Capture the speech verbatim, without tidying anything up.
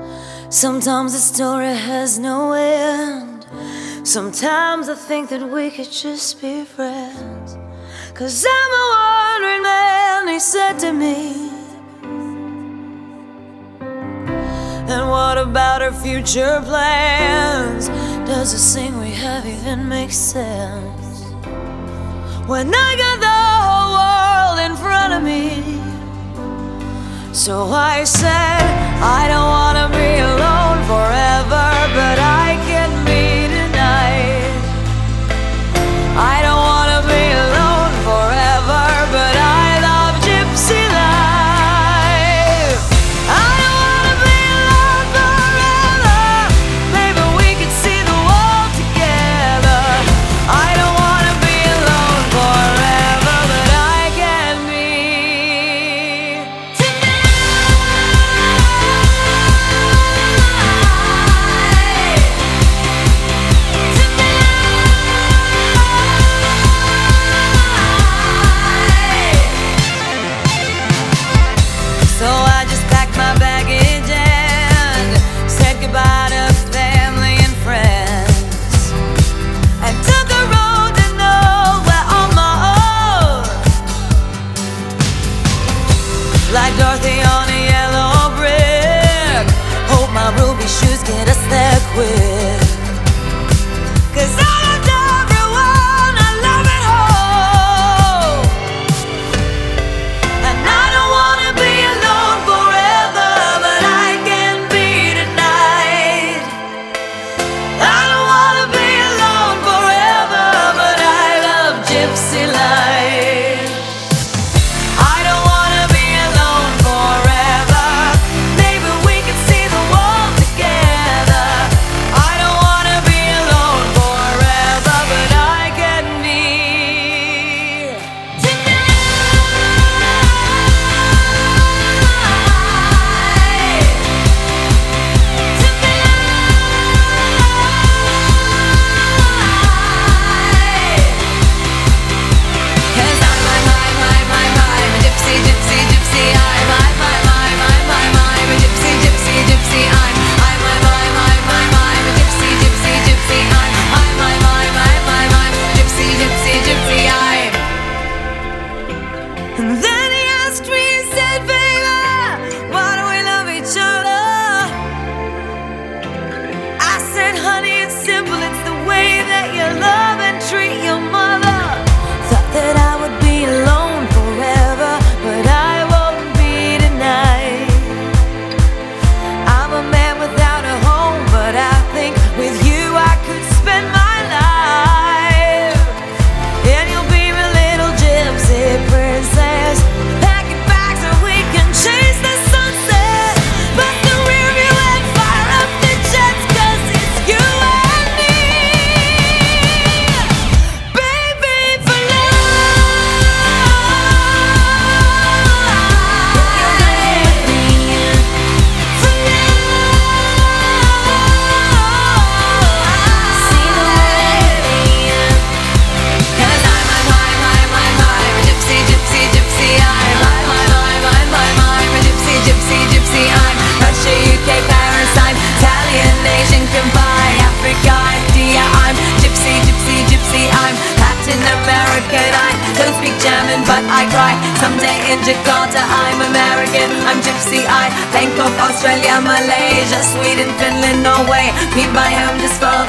Sometimes the story has no end. Sometimes I think that we could just be friends. Cause I'm a wandering man, he said to me. And what about our future plans? Does this thing we have even make sense? When I got the whole world in front of me. So I said, I don't wanna be alone forever, but I can be tonight. I don't wanna be alone forever, but I love gypsy life. I don't wanna be alone forever. Maybe we could see the world together. I don't wanna be alone forever, but I can be tonight. So I just packed my baggage and said goodbye to family and friends, and took a road to nowhere on my own. Like Dorothy on a yellow brick, hope my ruby shoes get us there quick. Cause I loved everyone, I love it home. And I don't wanna be alone forever, but I can be tonight. I don't wanna be alone forever, but I love gypsy life. I don't wanna be alone forever. Maybe we could see the world together. I don't wanna be alone forever, but I can be tonight. Cause I'm, I'm, I'm, I'm, I'm, I'm a gypsy, gypsy, gypsy. I'm, I'm, I'm, I'm, I'm, I'm, I'm a gypsy, gypsy, gypsy. I'm, I'm, I'm, I'm, I'm, I'm, I'm a gypsy, gypsy, gypsy. I'm, I'm, I'm, I'm, I'm, I'm, I'm gypsy, gypsy, gypsy. I'm. And then he asked me, he said, baby, why do we love each other? I said, honey, it's simple, it's the way that you love and treat your mother. Thought that I would be alone forever, but I won't be tonight. I'm a man without a home, but I think with you I could spend my life. And you'll be my little gypsy princess, packing bags so we can chase the sunset. But the rear view and fire up the jets, cause it's you and me, baby, for but I cry. Someday in Jakarta I'm American, I'm gypsy. I Bangkok, Australia, Malaysia, Sweden, Finland, Norway. Meet my home just for